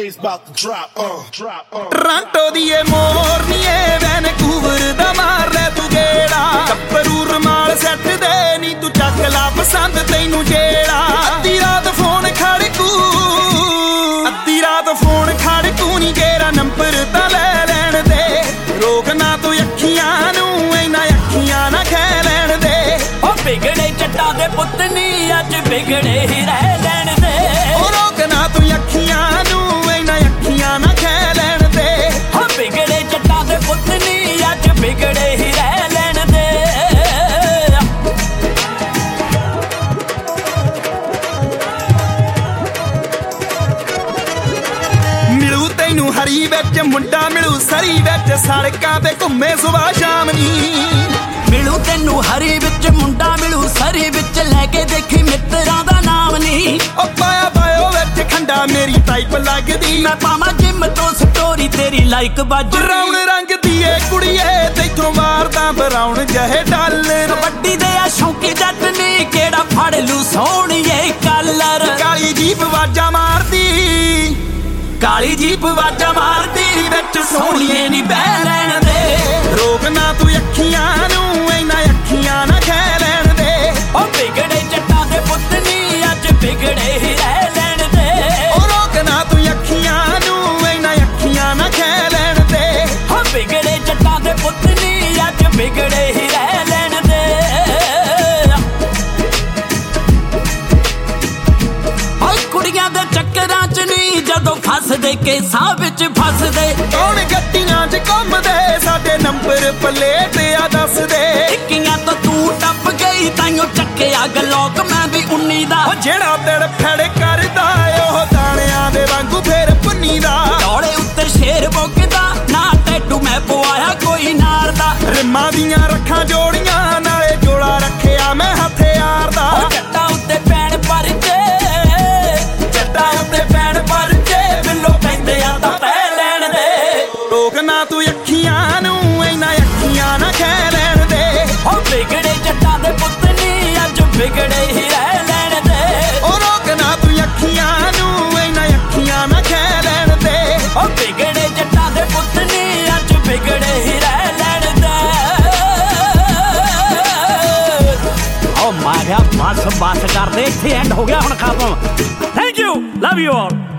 waves about to drop. Toronto ਦੀ ਏ ਮੋਰਨੀਏ ਵੈਨਕੂਵਰ ਦਾ ਮਾਰ ਲੈ ਤੂੰ ਗੇੜਾ ਕੱਪਰੂ ਰਮਾਲ ਸੈੱਟ ਦੇ ਨੀ ਤੂੰ ਚੱਕ ਲਾ ਪਸੰਦ ਤੈਨੂੰ ਜਿਹੜਾ ਅੱਧੀ ਰਾਤ ਫੋਨ ਖੜਕੂ ਨੀ ਗੇਰਾ ਨੰਬਰ ਤਾਂ ਲੈ ਲੈਣ ਦੇ ਰੋਕ ਨਾ ਤੂੰ ਅੱਖੀਆਂ ਨੂੰ ਇਹਨਾਂ ਅੱਖੀਆਂ ਨਾ ਖੈ ਲੈਣ ਦੇ ਉਹ ਵਿਗੜੇ ਜੱਟਾਂ ਦੇ ਪੁੱਤ ਨੀ ਅੱਜ ਵਿਗੜੇ ਹੀ ਰਹਿ ਲੈਣ ਦੇ ਉਹ ਰੋਕ ਨਾ ਤੂੰ ਅੱਖੀਆਂ ਨੂੰ ਇਹਨਾਂ ਅੱਖੀਆਂ ਨਾ ਖੈ ਲੈਣ ਦੇ ਉਹ ਵਿਗੜੇ ਜੱਟਾਂ ਦੇ ਪੁੱਤ ਨੀ ਅੱਜ ਵਿਗੜੇ ਹੀ ਰਹਿ ਲੈਣ ਦੇ ਮਿਲੂ ਤੈਨੂੰ ਹਰੀ ਵਿੱਚ ਮੁੰਡਾ ਮਿਲੂ ਸਰੀ ਵਿੱਚ ਸੜਕਾਂ ਤੇ ਘੁੰਮੇ ਸੁਬਾਹ ਸ਼ਾਮ ਨੀ ਮਿਲੂ ਤੈਨੂੰ ਹਰੀ ਵਿੱਚ ਮੁੰਡਾ ਮਿਲੂ ਸਰੀ ਵਿੱਚ ਲੈ ਕੇ ਦੇਖੀ ਮਿੱਤਰਾਂ ਦਾ ਨਾਮ ਨੀ ਉਹ ਪਾਇਆ ਬਾਇਓ ਵਿੱਚ ਖੰਡਾ ਮੇਰੀ ਟਾਈਪ ਲੱਗਦੀ ਮੈਂ ਪਾਵਾਂ ਜਿਮ ਤੋਂ ਸਟੋਰੀ ਤੇਰੀ ਲਾਈਕ ਵੱਜ ਬਰਾਉਨ ਰੰਗ ਦੀ ਏ ਕੁੜੀਏ ਤੈਥੋਂ ਮਾਰਦਾ ਬਰਾਉਨ ਜਿਹੇ ਡਾਲਰ ਵੱਡੀ ਦੇ ਆ ਸ਼ੌਂਕੀ ਜੱਟ ਨੀ ਕਿਹੜਾ ਫੜ ਲੂ ਸੋਹਣੀਏ ਕਲਰ ਕਾਲੀ ਜੀਪ ਵਾਜਾ ਮਾਰਦੀ ਵਿੱਚ ਸੋਹਣੀਏ ਨੀ ਬਹਿ ਲੈਣ ਦੇ ਰੋਕ ਨਾ ਤੂੰ ਅੱਖੀਆਂ ਨੂੰ ਇਹਨਾਂ ਅੱਖੀਆਂ ਨਾ ਖੈ ਲੈਣ ਦੇ ਉਹ ਵਿਗੜੇ ਜੱਟਾਂ ਦੇ ਪੁੱਤ ਨੀ ਅੱਜ ਵਿਗੜੇ ਹੀ ਰਹਿ ਲੈਣ ਦੇ ਉਹ ਰੋਕ ਨਾ ਤੂੰ ਅੱਖੀਆਂ ਨੂੰ ਇਹਨਾਂ ਅੱਖੀਆਂ ਨਾ ਖੈ ਲੈਣ ਦੇ ਉਹ ਵਿਗੜੇ ਜੱਟਾਂ ਦੇ ਪੁੱਤ ਨੀ ਅੱਜ ਵਿਗੜੇ ਹੀ ਰਹਿ ਲੈਣ ਦੇ ਓ ਕੁੜੀਆਂ ਦੇ ਚੱਕਰਾਂ ਚ ਨੀ ਜਦੋਂ ਫਸਦੇ ਕੇਸਾਂ ਵਿੱਚ ਫਸਦੇ ਕੌਣ ਗੱਡੀਆਂ 'ਚ ਘੁੰਮਦੇ ਸਾਡੇ ਨੰਬਰ ਪਲੇਟ ਆ ਦੱਸਦੇ ਟਿੱਕੀਆਂ ਤੋਂ ਤੂੰ ਟੱਪ ਗਈ ਤਾਈਓ ਚੱਕਿਆ ਗਲੋਕ ਮੈਂ ਵੀ 19 ਦਾ ਉਹ ਜਿਹੜਾ ਤੜ ਫੜ ਕਰਦਾ ਉਹ ਦਾਣਿਆਂ ਦੇ ਵਾਂਗੂ ਫੇਰ ਪੁੰਨੀ ਦਾ ਡੋਲੇ ਉੱਤੇ ਸ਼ੇਰ ਬੋਕਦਾ ਨਾ ਟੈਟੂ ਮੈਂ ਪਵਾਇਆ ਕੋਈ ਨਾਰ ਦਾ ਰਿਮਾਂ ਦੀਆਂ ਰੱਖਾਂ ਜੋੜੀਆਂ ਨਾਲੇ ਜੋੜਾ ਰੱਖਿਆ ਮੈਂ ਹਥਿਆਰ ਦਾ ਜੱਟਾਂ ਉੱਤੇ ਪੈਣ ਪਰਚੇ ਬਿੱਲੋ ਪੈਂਦੇ ਆ ਤਾਂ ਪੈ ਲੈਣ ਦੇ ਰੋਕ ਨਾ ਤੂੰ ਅੱਖੀਆਂ ਨੂੰ ਇਹਨਾਂ ਅੱਖੀਆਂ ਨਾ ਖੈ ਲੈਣ ਦੇ ਉਹ ਵਿਗੜੇ ਜੱਟਾਂ ਦੇ ਪੁੱਤ ਨੀ ਅੱਜ ਵਿਗੜੇ ਹੀ ਰਹਿ ਲੈਣ ਦੇ ਉਹ ਰੋਕ ਨਾ ਤੂੰ ਅੱਖੀਆਂ ਨੂੰ ਇਹਨਾਂ ਅੱਖੀਆਂ ਨਾ ਖੈ ਲੈਣ ਦੇ ਉਹ ਵਿਗੜੇ ਜੱਟਾਂ ਦੇ ਪੁੱਤ ਨੀ ਅੱਜ ਵਿਗੜੇ ਹੀ ਰਹਿ ਲੈਣ ਦੇ ਓ ਮਾਰਿਆ ਬਸ ਕਰਦੇ ਇੱਥੇ ਐਂਡ ਹੋ ਗਿਆ ਹੁਣ ਖਤਮ thank you love you all